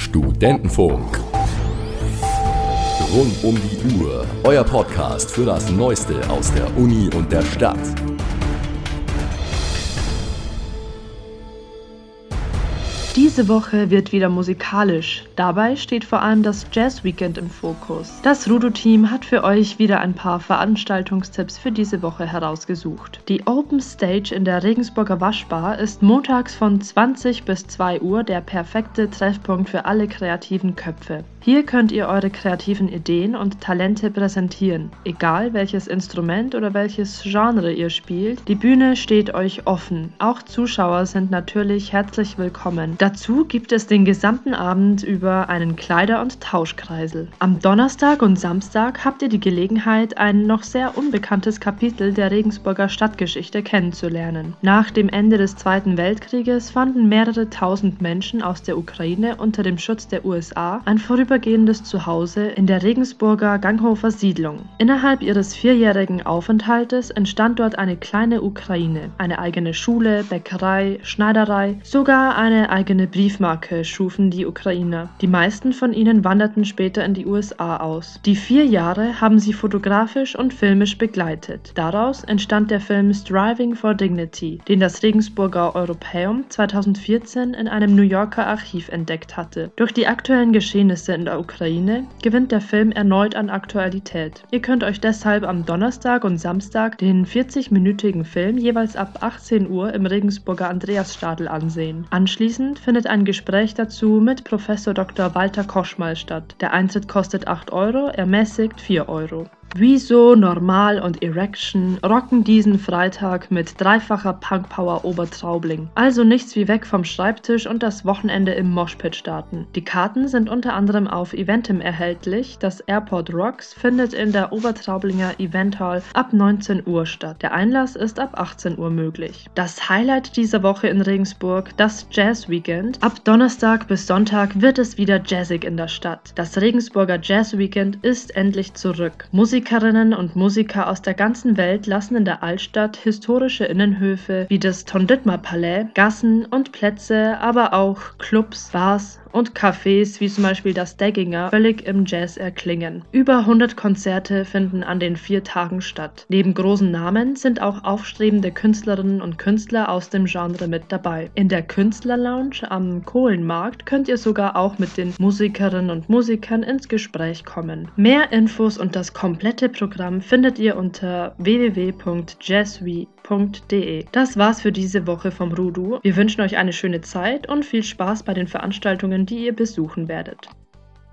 Studentenfunk. Rund um die Uhr, euer Podcast für das Neueste aus der Uni und der Stadt. Diese Woche wird wieder musikalisch. Dabei steht vor allem das Jazz Weekend im Fokus. Das Rudo-Team hat für euch wieder ein paar Veranstaltungstipps für diese Woche herausgesucht. Die Open Stage in der Regensburger Waschbar ist montags von 20 bis 2 Uhr der perfekte Treffpunkt für alle kreativen Köpfe. Hier könnt ihr eure kreativen Ideen und Talente präsentieren, egal welches Instrument oder welches Genre ihr spielt. Die Bühne steht euch offen. Auch Zuschauer sind natürlich herzlich willkommen. Dazu gibt es den gesamten Abend über einen Kleider- und Tauschkreisel. Am Donnerstag und Samstag habt ihr die Gelegenheit, ein noch sehr unbekanntes Kapitel der Regensburger Stadtgeschichte kennenzulernen. Nach dem Ende des Zweiten Weltkrieges fanden mehrere tausend Menschen aus der Ukraine unter dem Schutz der USA ein vorübergehendes Zuhause in der Regensburger Ganghofer Siedlung. Innerhalb ihres 4-jährigen Aufenthaltes entstand dort eine kleine Ukraine. Eine eigene Schule, Bäckerei, Schneiderei, sogar eine eigene Briefmarke schufen die Ukrainer. Die meisten von ihnen wanderten später in die USA aus. Die 4 Jahre haben sie fotografisch und filmisch begleitet. Daraus entstand der Film Striving for Dignity, den das Regensburger Europäum 2014 in einem New Yorker Archiv entdeckt hatte. Durch die aktuellen Geschehnisse in der Ukraine gewinnt der Film erneut an Aktualität. Ihr könnt euch deshalb am Donnerstag und Samstag den 40-minütigen Film jeweils ab 18 Uhr im Regensburger Andreasstadl ansehen. Anschließend findet ein Gespräch dazu mit Professor Dr. Walter Koschmal statt. Der Eintritt kostet 8 Euro, ermäßigt 4 Euro. Wieso, Normal und Erection rocken diesen Freitag mit dreifacher Punkpower Obertraubling. Also nichts wie weg vom Schreibtisch und das Wochenende im Moshpit starten. Die Karten sind unter anderem auf Eventim erhältlich. Das Airport Rocks findet in der Obertraublinger Event Hall ab 19 Uhr statt. Der Einlass ist ab 18 Uhr möglich. Das Highlight dieser Woche in Regensburg, das Jazz Weekend. Ab Donnerstag bis Sonntag wird es wieder jazzig in der Stadt. Das Regensburger Jazz Weekend ist endlich zurück. Musikerinnen und Musiker aus der ganzen Welt lassen in der Altstadt historische Innenhöfe wie das Ton-Dittmar-Palais, Gassen und Plätze, aber auch Clubs, Bars und Cafés wie zum Beispiel das Degginger völlig im Jazz erklingen. Über 100 Konzerte finden an den 4 Tagen statt. Neben großen Namen sind auch aufstrebende Künstlerinnen und Künstler aus dem Genre mit dabei. In der Künstlerlounge am Kohlenmarkt könnt ihr sogar auch mit den Musikerinnen und Musikern ins Gespräch kommen. Mehr Infos und das komplette Programm findet ihr unter www.jazzwe.de. Das war's für diese Woche vom Rudo. Wir wünschen euch eine schöne Zeit und viel Spaß bei den Veranstaltungen, die ihr besuchen werdet.